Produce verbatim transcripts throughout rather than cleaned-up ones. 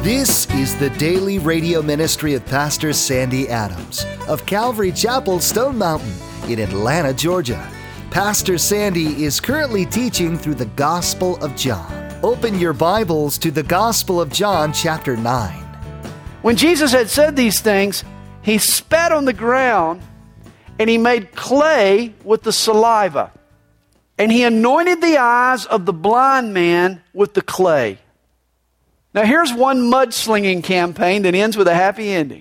This is the daily radio ministry of Pastor Sandy Adams of Calvary Chapel, Stone Mountain in Atlanta, Georgia. Pastor Sandy is currently teaching through the Gospel of John. Open your Bibles to the Gospel of John, chapter nine. When Jesus had said these things, he spat on the ground and he made clay with the saliva. And he anointed the eyes of the blind man with the clay. Now here's one mudslinging campaign that ends with a happy ending.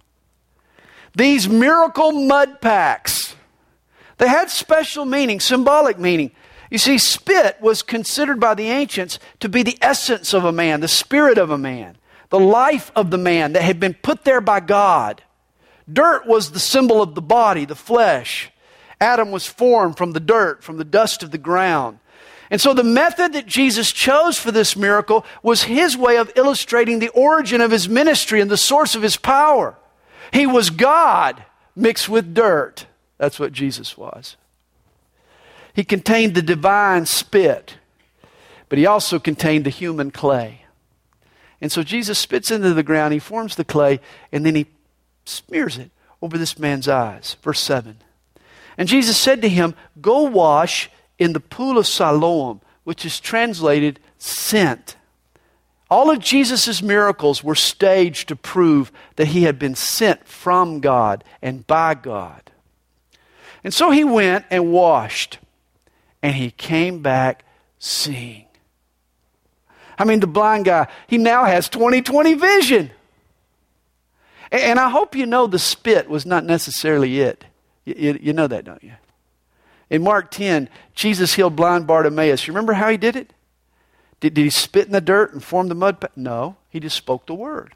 These miracle mud packs, they had special meaning, symbolic meaning. You see, spit was considered by the ancients to be the essence of a man, the spirit of a man, the life of the man that had been put there by God. Dirt was the symbol of the body, the flesh. Adam was formed from the dirt, from the dust of the ground. And so the method that Jesus chose for this miracle was his way of illustrating the origin of his ministry and the source of his power. He was God mixed with dirt. That's what Jesus was. He contained the divine spit, but he also contained the human clay. And so Jesus spits into the ground, he forms the clay, and then he smears it over this man's eyes. Verse seven. And Jesus said to him, "Go wash in the pool of Siloam," which is translated sent. All of Jesus' miracles were staged to prove that he had been sent from God and by God. And so he went and washed, and he came back seeing. I mean, the blind guy, he now has twenty twenty vision. And I hope you know the spit was not necessarily it. You, you know that, don't you? In Mark ten, Jesus healed blind Bartimaeus. You remember how he did it? Did, did he spit in the dirt and form the mud? Pa- no, he just spoke the word.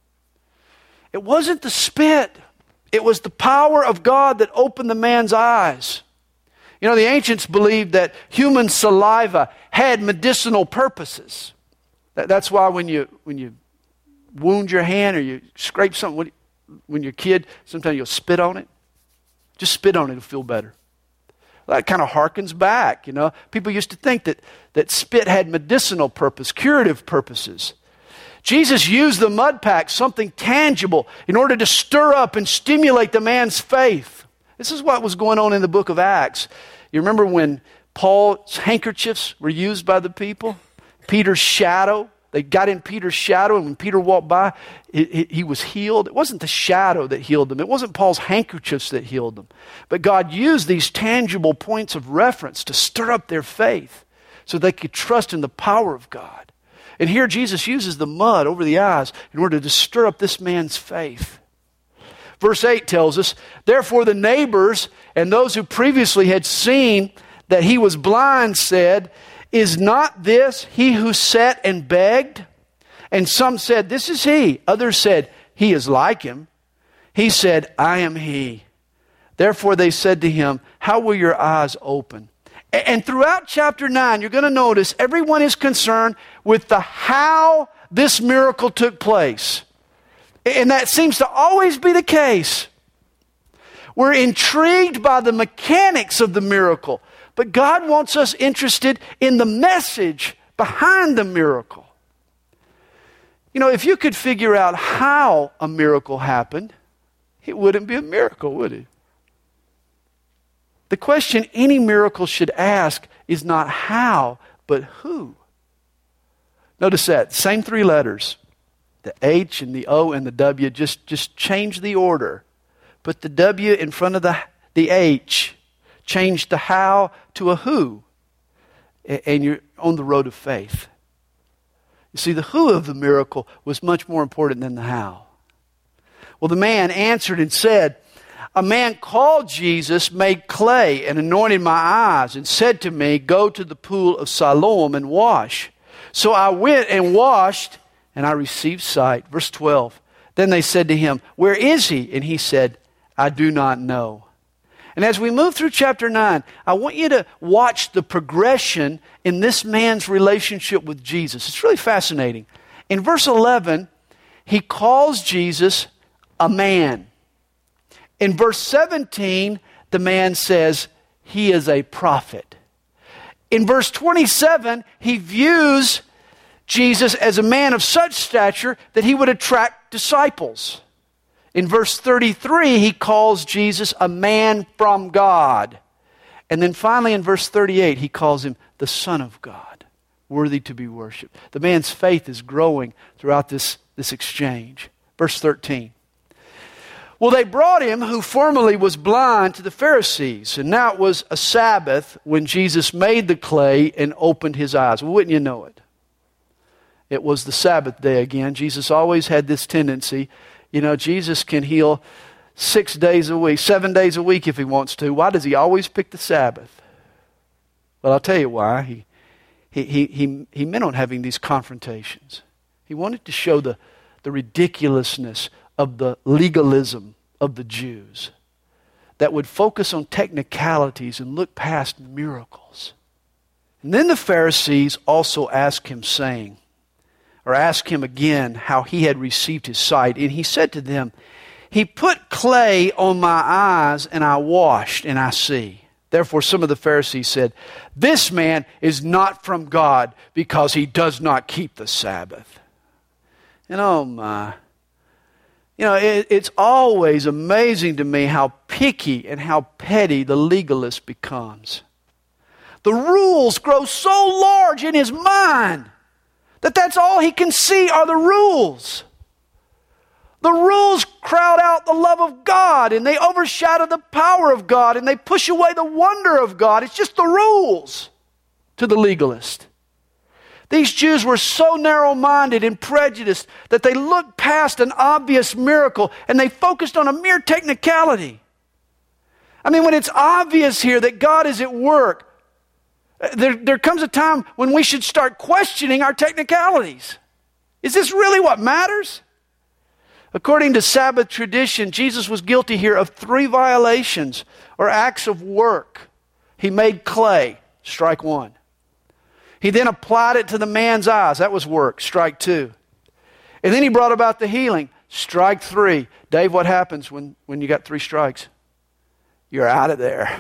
It wasn't the spit. It was the power of God that opened the man's eyes. You know, the ancients believed that human saliva had medicinal purposes. That, that's why when you when you wound your hand or you scrape something, when, when you're a kid, sometimes you'll spit on it. Just spit on it, it'll feel better. That kind of harkens back, you know. People used to think that, that spit had medicinal purpose, curative purposes. Jesus used the mud pack, something tangible, in order to stir up and stimulate the man's faith. This is what was going on in the book of Acts. You remember when Paul's handkerchiefs were used by the people? Peter's shadow. They got in Peter's shadow, and when Peter walked by, he, he, he was healed. It wasn't the shadow that healed them. It wasn't Paul's handkerchiefs that healed them. But God used these tangible points of reference to stir up their faith so they could trust in the power of God. And here Jesus uses the mud over the eyes in order to stir up this man's faith. Verse eight tells us, "Therefore the neighbors and those who previously had seen that he was blind said, 'Is not this he who sat and begged?' And some said, 'This is he.' Others said, 'He is like him.' He said, 'I am he.' Therefore they said to him, 'How will your eyes open?'" And throughout chapter nine, you're going to notice everyone is concerned with the how this miracle took place. And that seems to always be the case. We're intrigued by the mechanics of the miracle, but God wants us interested in the message behind the miracle. You know, if you could figure out how a miracle happened, it wouldn't be a miracle, would it? The question any miracle should ask is not how, but who. Notice that, same three letters. The H and the O and the W, just, just change the order. Put the W in front of the, the H. Change the how to a who. And you're on the road of faith. You see, the who of the miracle was much more important than the how. Well, the man answered and said, "A man called Jesus made clay and anointed my eyes and said to me, 'Go to the pool of Siloam and wash.' So I went and washed, and I received sight." Verse twelve. Then they said to him, "Where is he?" And he said, "I do not know." And as we move through chapter nine, I want you to watch the progression in this man's relationship with Jesus. It's really fascinating. In verse eleven, he calls Jesus a man. In verse seventeen, the man says he is a prophet. In verse twenty-seven, he views Jesus as a man of such stature that he would attract disciples. In verse thirty-three, he calls Jesus a man from God. And then finally in verse thirty-eight, he calls him the Son of God, worthy to be worshipped. The man's faith is growing throughout this, this exchange. Verse thirteen. Well, they brought him who formerly was blind to the Pharisees. And now it was a Sabbath when Jesus made the clay and opened his eyes. Well, wouldn't you know it? It was the Sabbath day again. Jesus always had this tendency. You know, Jesus can heal six days a week, seven days a week if he wants to. Why does he always pick the Sabbath? Well, I'll tell you why. He, he, he, he, he meant on having these confrontations. He wanted to show the, the ridiculousness of the legalism of the Jews that would focus on technicalities and look past miracles. And then the Pharisees also asked him, saying, or asked him again how he had received his sight. And he said to them, he put clay on my eyes, and I washed, and I see. Therefore some of the Pharisees said, this man is not from God, because he does not keep the Sabbath. And oh my, you know, it, it's always amazing to me how picky and how petty the legalist becomes. The rules grow so large in his mind that that's all he can see are the rules. The rules crowd out the love of God, and they overshadow the power of God, and they push away the wonder of God. It's just the rules to the legalist. These Jews were so narrow-minded and prejudiced that they looked past an obvious miracle and they focused on a mere technicality. I mean, when it's obvious here that God is at work, there, there comes a time when we should start questioning our technicalities. Is this really what matters? According to Sabbath tradition, Jesus was guilty here of three violations or acts of work. He made clay, strike one. He then applied it to the man's eyes. That was work, strike two. And then he brought about the healing, strike three. Dave, what happens when, when you got three strikes? You're out of there.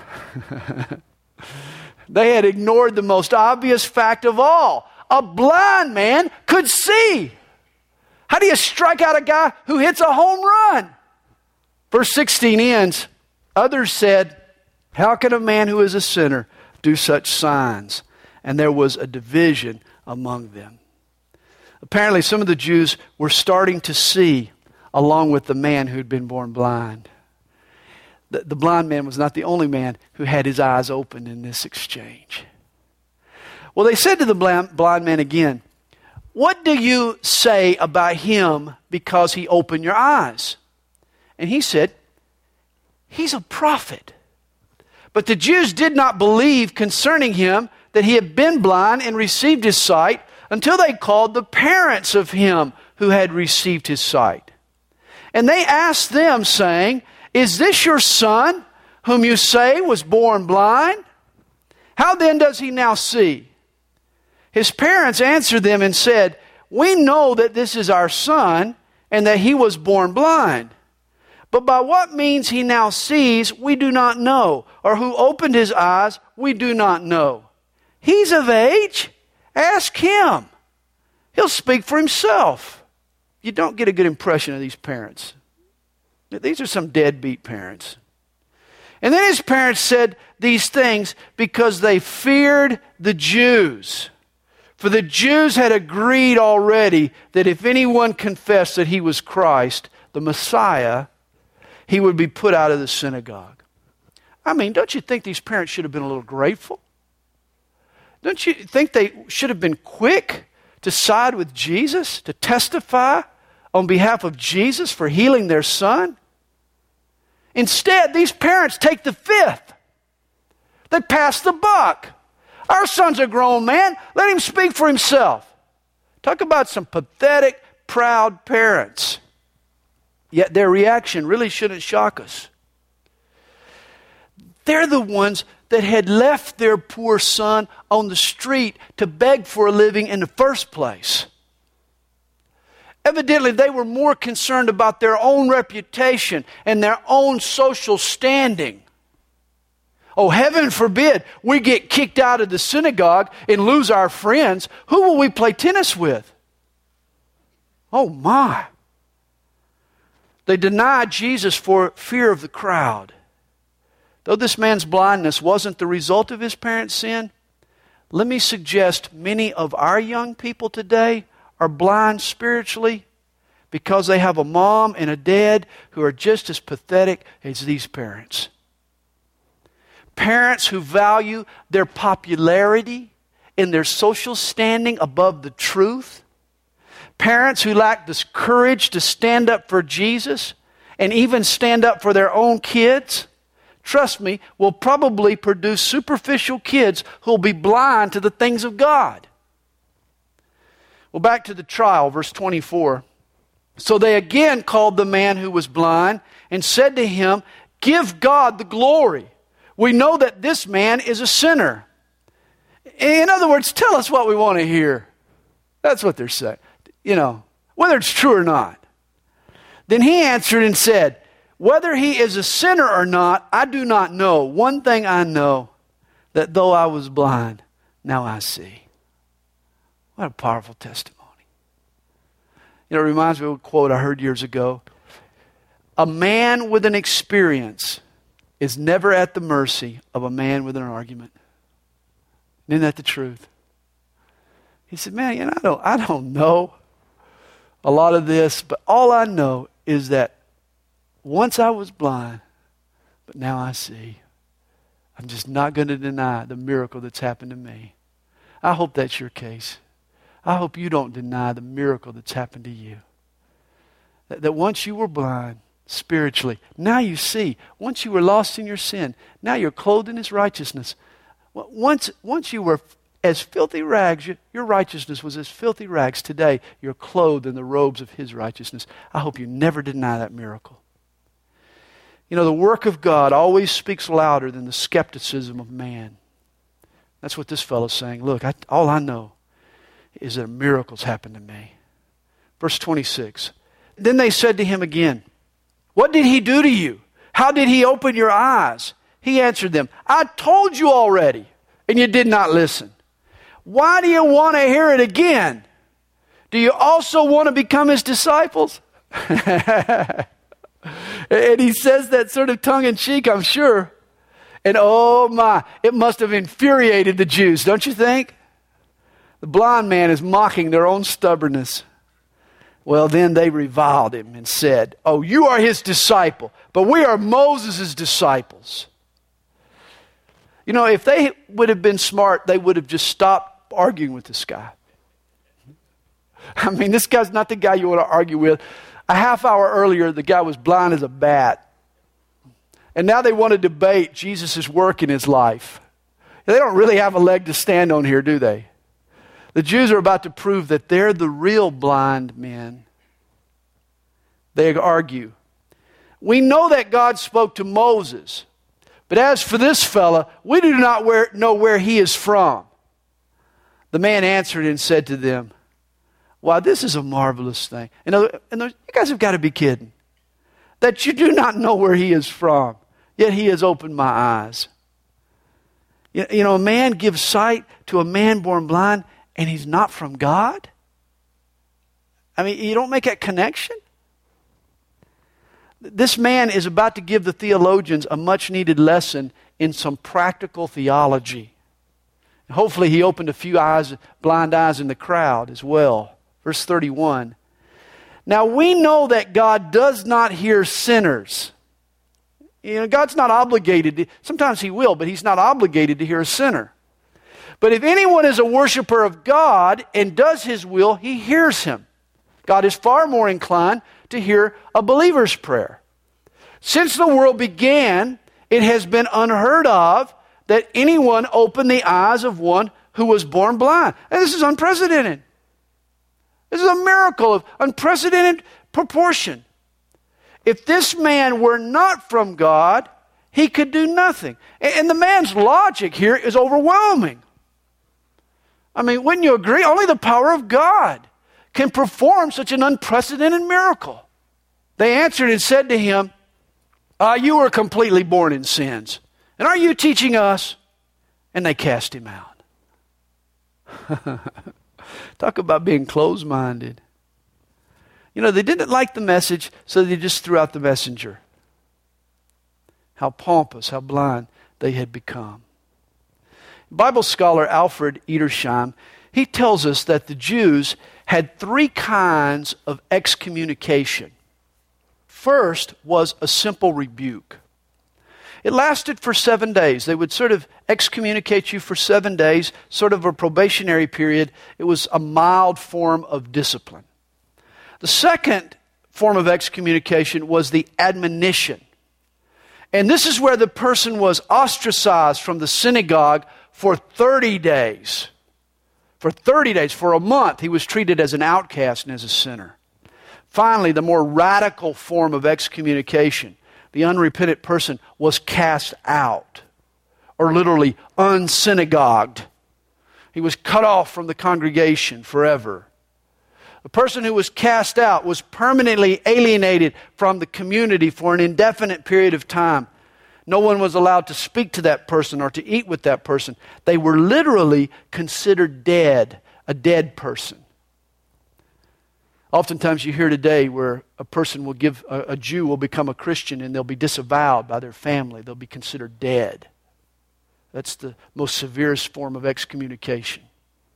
They had ignored the most obvious fact of all. A blind man could see. How do you strike out a guy who hits a home run? Verse sixteen ends, others said, how can a man who is a sinner do such signs? And there was a division among them. Apparently, some of the Jews were starting to see along with the man who had been born blind. The, the blind man was not the only man who had his eyes opened in this exchange. Well, they said to the blind, blind man again, what do you say about him because he opened your eyes? And he said, he's a prophet. But the Jews did not believe concerning him that he had been blind and received his sight until they called the parents of him who had received his sight. And they asked them, saying, is this your son, whom you say was born blind? How then does he now see? His parents answered them and said, we know that this is our son, and that he was born blind. But by what means he now sees, we do not know, or who opened his eyes, we do not know. He's of age. Ask him. He'll speak for himself. You don't get a good impression of these parents. These are some deadbeat parents. And then his parents said these things because they feared the Jews. For the Jews had agreed already that if anyone confessed that he was Christ, the Messiah, he would be put out of the synagogue. I mean, don't you think these parents should have been a little grateful? Don't you think they should have been quick to side with Jesus, to testify on behalf of Jesus for healing their son? Instead, these parents take the fifth. They pass the buck. Our son's a grown man. Let him speak for himself. Talk about some pathetic, proud parents. Yet their reaction really shouldn't shock us. They're the ones that had left their poor son on the street to beg for a living in the first place. Evidently, they were more concerned about their own reputation and their own social standing. Oh, heaven forbid we get kicked out of the synagogue and lose our friends. Who will we play tennis with? Oh my. They denied Jesus for fear of the crowd. Though this man's blindness wasn't the result of his parents' sin, let me suggest many of our young people today are blind spiritually because they have a mom and a dad who are just as pathetic as these parents. Parents who value their popularity and their social standing above the truth. Parents who lack this courage to stand up for Jesus and even stand up for their own kids, trust me, will probably produce superficial kids who will be blind to the things of God. Well, back to the trial, verse twenty-four. So they again called the man who was blind and said to him, "Give God the glory. We know that this man is a sinner." In other words, tell us what we want to hear. That's what they're saying. You know, whether it's true or not. Then he answered and said, "Whether he is a sinner or not, I do not know. One thing I know, that though I was blind, now I see." What a powerful testimony. You know, it reminds me of a quote I heard years ago. A man with an experience is never at the mercy of a man with an argument. Isn't that the truth? He said, man, you know, I don't, I don't know a lot of this, but all I know is that once I was blind, but now I see. I'm just not going to deny the miracle that's happened to me. I hope that's your case. I hope you don't deny the miracle that's happened to you. That, that once you were blind spiritually, now you see. Once you were lost in your sin, now you're clothed in His righteousness. Once, once you were as filthy rags, you, your righteousness was as filthy rags. Today, you're clothed in the robes of His righteousness. I hope you never deny that miracle. You know, the work of God always speaks louder than the skepticism of man. That's what this fellow's saying. Look, I, all I know is that miracles happen to me. Verse twenty-six. Then they said to him again, "What did he do to you? How did he open your eyes?" He answered them, "I told you already, and you did not listen. Why do you want to hear it again? Do you also want to become his disciples?" And he says that sort of tongue-in-cheek, I'm sure. And oh my, it must have infuriated the Jews, don't you think? The blind man is mocking their own stubbornness. Well, then they reviled him and said, "Oh, you are his disciple, but we are Moses' disciples." You know, if they would have been smart, they would have just stopped arguing with this guy. I mean, this guy's not the guy you want to argue with. A half hour earlier, the guy was blind as a bat. And now they want to debate Jesus' work in his life. They don't really have a leg to stand on here, do they? The Jews are about to prove that they're the real blind men. They argue. We know that God spoke to Moses. But as for this fella, we do not where, know where he is from. The man answered and said to them, "Wow, this is a marvelous thing." And, and you guys have got to be kidding. That you do not know where he is from, yet he has opened my eyes. You, you know, a man gives sight to a man born blind, and he's not from God? I mean, you don't make that connection? This man is about to give the theologians a much needed lesson in some practical theology. Hopefully he opened a few eyes, blind eyes in the crowd as well. Verse thirty-one. Now we know that God does not hear sinners. You know, God's not obligated to, sometimes He will, but He's not obligated to hear a sinner. But if anyone is a worshiper of God and does His will, He hears him. God is far more inclined to hear a believer's prayer. Since the world began, it has been unheard of that anyone opened the eyes of one who was born blind. And this is unprecedented. This is a miracle of unprecedented proportion. If this man were not from God, he could do nothing. And the man's logic here is overwhelming. I mean, wouldn't you agree? Only the power of God can perform such an unprecedented miracle. They answered and said to him, uh, "You were completely born in sins. And are you teaching us?" And they cast him out. Talk about being closed-minded. You know, they didn't like the message, so they just threw out the messenger. How pompous, how blind they had become. Bible scholar Alfred Edersheim, he tells us that the Jews had three kinds of excommunication. First was a simple rebuke. It lasted for seven days. They would sort of excommunicate you for seven days, sort of a probationary period. It was a mild form of discipline. The second form of excommunication was the admonition. And this is where the person was ostracized from the synagogue for thirty days. For thirty days, for a month, he was treated as an outcast and as a sinner. Finally, the more radical form of excommunication, the unrepentant person was cast out, or literally unsynagogued. He was cut off from the congregation forever. The person who was cast out was permanently alienated from the community for an indefinite period of time. No one was allowed to speak to that person or to eat with that person. They were literally considered dead, a dead person. Oftentimes you hear today where a person will give, a, a Jew will become a Christian and they'll be disavowed by their family. They'll be considered dead. That's the most severest form of excommunication.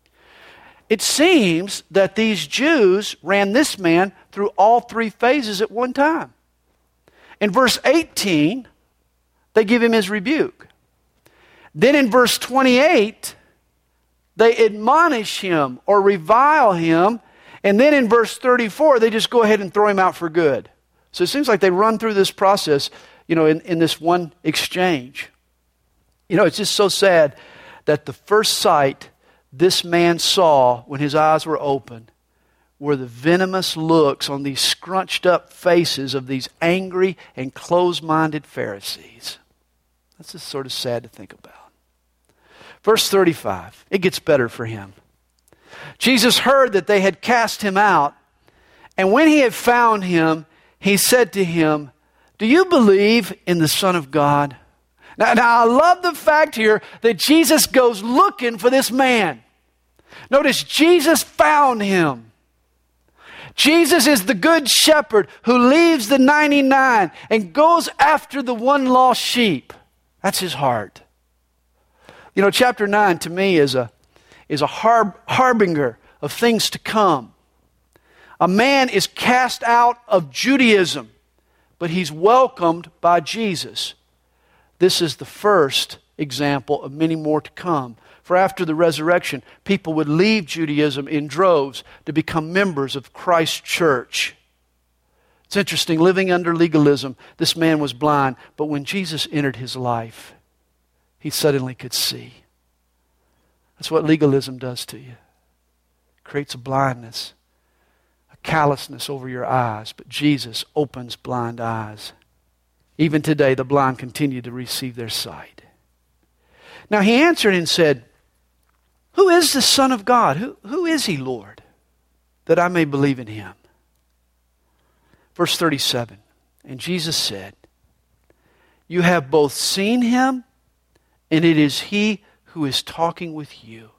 It seems that these Jews ran this man through all three phases at one time. In verse eighteen, they give him his rebuke. Then in verse twenty-eight, they admonish him or revile him. And then in verse thirty-four, they just go ahead and throw him out for good. So it seems like they run through this process, you know, in, in this one exchange. You know, it's just so sad that the first sight this man saw when his eyes were open were the venomous looks on these scrunched up faces of these angry and closed-minded Pharisees. That's just sort of sad to think about. Verse thirty-five, it gets better for him. Jesus heard that they had cast him out, and when he had found him, he said to him, "Do you believe in the Son of God?" Now, now I love the fact here that Jesus goes looking for this man. Notice, Jesus found him. Jesus is the good shepherd who leaves the ninety-nine and goes after the one lost sheep. That's his heart. You know, chapter nine to me is a, is a harb, harbinger of things to come. A man is cast out of Judaism, but he's welcomed by Jesus. This is the first example of many more to come. For after the resurrection, people would leave Judaism in droves to become members of Christ's church. It's interesting, living under legalism, this man was blind, but when Jesus entered his life, he suddenly could see. That's what legalism does to you. It creates a blindness, a callousness over your eyes, but Jesus opens blind eyes. Even today, the blind continue to receive their sight. Now he answered and said, "Who is the Son of God? Who, who is he, Lord, that I may believe in him?" Verse thirty-seven, and Jesus said, "You have both seen him, and it is he who is talking with you."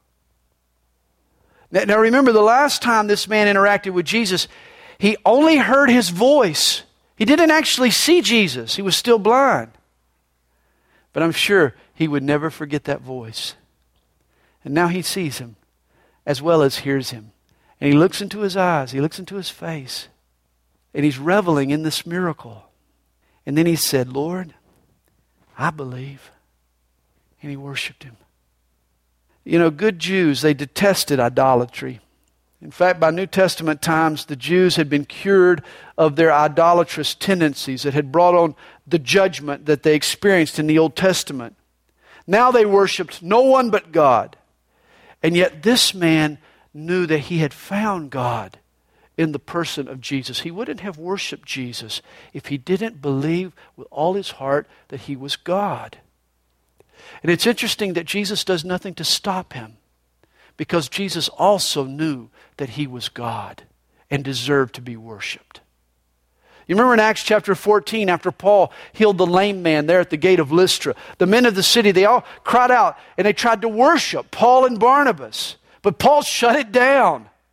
Now, now remember, the last time this man interacted with Jesus, he only heard his voice. He didn't actually see Jesus. He was still blind. But I'm sure he would never forget that voice. And now he sees him as well as hears him. And he looks into his eyes. He looks into his face. And he's reveling in this miracle. And then he said, "Lord, I believe." And he worshiped him. You know, good Jews, they detested idolatry. In fact, by New Testament times, the Jews had been cured of their idolatrous tendencies that had brought on the judgment that they experienced in the Old Testament. Now they worshiped no one but God. And yet this man knew that he had found God in the person of Jesus. He wouldn't have worshiped Jesus if he didn't believe with all his heart that he was God. And it's interesting that Jesus does nothing to stop him, because Jesus also knew that he was God and deserved to be worshiped. You remember in Acts chapter fourteen, after Paul healed the lame man there at the gate of Lystra, the men of the city, they all cried out and they tried to worship Paul and Barnabas. But Paul shut it down.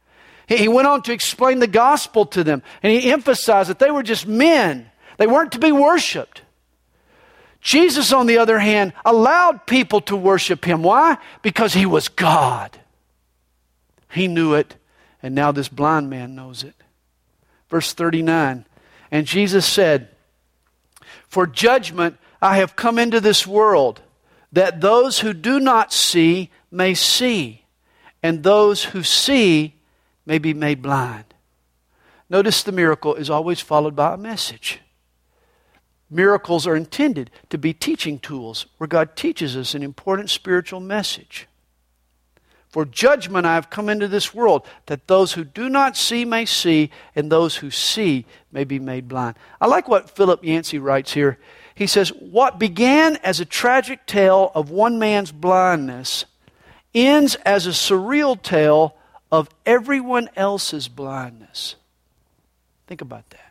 He, he went on to explain the gospel to them, and he emphasized that they were just men. They weren't to be worshiped. Jesus, on the other hand, allowed people to worship him. Why? Because he was God. He knew it, and now this blind man knows it. Verse thirty-nine, and Jesus said, for judgment I have come into this world, that those who do not see may see, and those who see may be made blind. Notice the miracle is always followed by a message. Miracles are intended to be teaching tools where God teaches us an important spiritual message. For judgment I have come into this world, that those who do not see may see, and those who see may be made blind. I like what Philip Yancey writes here. He says, what began as a tragic tale of one man's blindness ends as a surreal tale of everyone else's blindness. Think about that.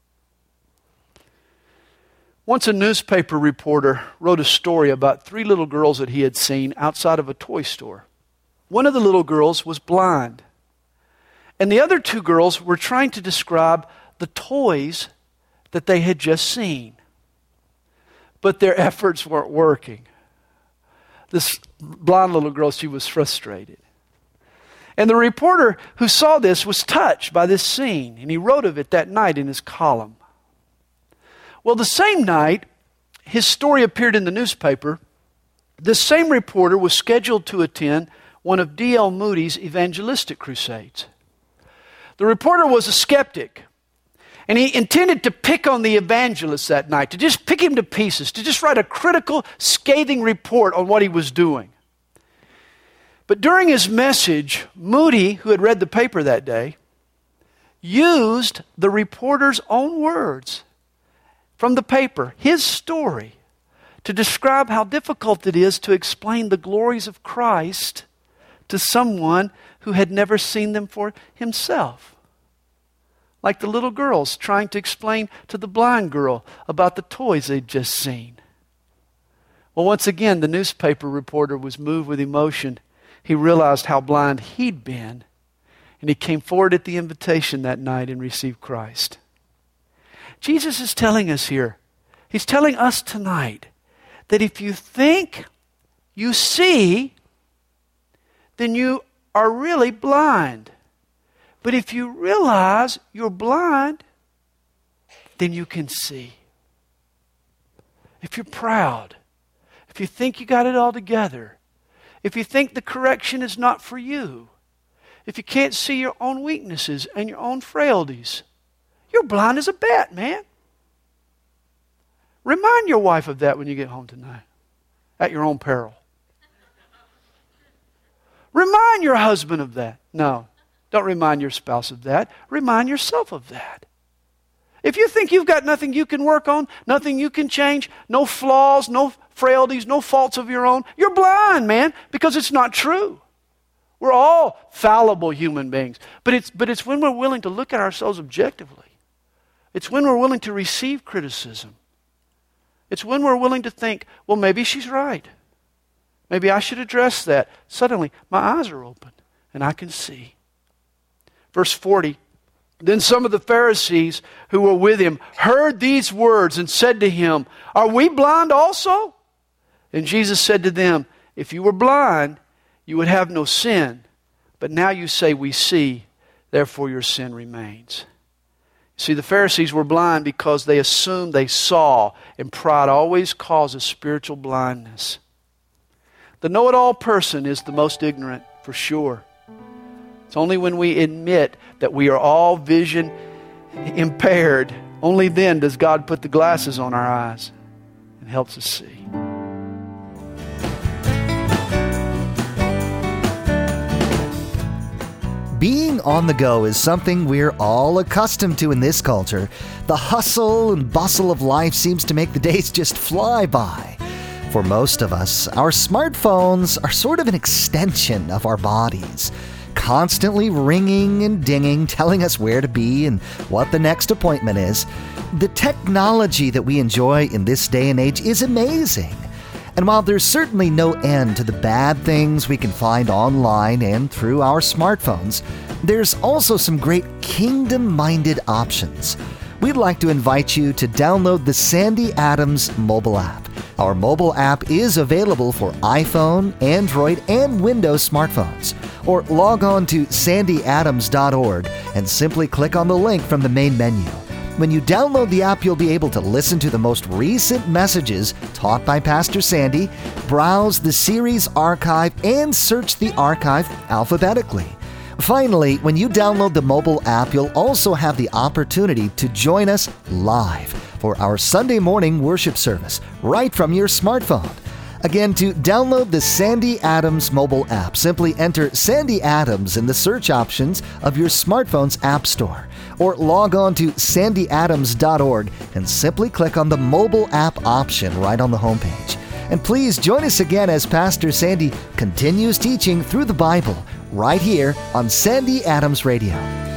Once a newspaper reporter wrote a story about three little girls that he had seen outside of a toy store. One of the little girls was blind, and the other two girls were trying to describe the toys that they had just seen. But their efforts weren't working. This blind little girl, she was frustrated. And the reporter who saw this was touched by this scene, and he wrote of it that night in his column. Well, the same night his story appeared in the newspaper, this same reporter was scheduled to attend one of D L Moody's evangelistic crusades. The reporter was a skeptic, and he intended to pick on the evangelist that night, to just pick him to pieces, to just write a critical, scathing report on what he was doing. But during his message, Moody, who had read the paper that day, used the reporter's own words from the paper, his story, to describe how difficult it is to explain the glories of Christ to someone who had never seen them for himself. Like the little girls trying to explain to the blind girl about the toys they'd just seen. Well, once again, the newspaper reporter was moved with emotion. He realized how blind he'd been, and he came forward at the invitation that night and received Christ. Jesus is telling us here, he's telling us tonight, that if you think you see, then you are really blind. But if you realize you're blind, then you can see. If you're proud, if you think you got it all together, if you think the correction is not for you, if you can't see your own weaknesses and your own frailties, you're blind as a bat, man. Remind your wife of that when you get home tonight, at your own peril. Remind your husband of that. No, don't remind your spouse of that. Remind yourself of that. If you think you've got nothing you can work on, nothing you can change, no flaws, no frailties, no faults of your own, you're blind, man, because it's not true. We're all fallible human beings. But it's, but it's when we're willing to look at ourselves objectively. It's when we're willing to receive criticism. It's when we're willing to think, well, maybe she's right. Maybe I should address that. Suddenly, my eyes are open and I can see. Verse forty, then some of the Pharisees who were with him heard these words and said to him, are we blind also? And Jesus said to them, if you were blind, you would have no sin. But now you say we see, therefore your sin remains. See, the Pharisees were blind because they assumed they saw, and pride always causes spiritual blindness. The know-it-all person is the most ignorant, for sure. It's only when we admit that we are all vision impaired, only then does God put the glasses on our eyes and helps us see. Being on the go is something we're all accustomed to in this culture. The hustle and bustle of life seems to make the days just fly by. For most of us, our smartphones are sort of an extension of our bodies, constantly ringing and dinging, telling us where to be and what the next appointment is. The technology that we enjoy in this day and age is amazing. And while there's certainly no end to the bad things we can find online and through our smartphones, there's also some great kingdom-minded options. We'd like to invite you to download the Sandy Adams mobile app. Our mobile app is available for iPhone, Android, and Windows smartphones. Or log on to sandy adams dot org and simply click on the link from the main menu. When you download the app, you'll be able to listen to the most recent messages taught by Pastor Sandy, browse the series archive, and search the archive alphabetically. Finally, when you download the mobile app, you'll also have the opportunity to join us live for our Sunday morning worship service right from your smartphone. Again, to download the Sandy Adams mobile app, simply enter Sandy Adams in the search options of your smartphone's app store, or log on to sandy adams dot org and simply click on the mobile app option right on the homepage. And please join us again as Pastor Sandy continues teaching through the Bible right here on Sandy Adams Radio.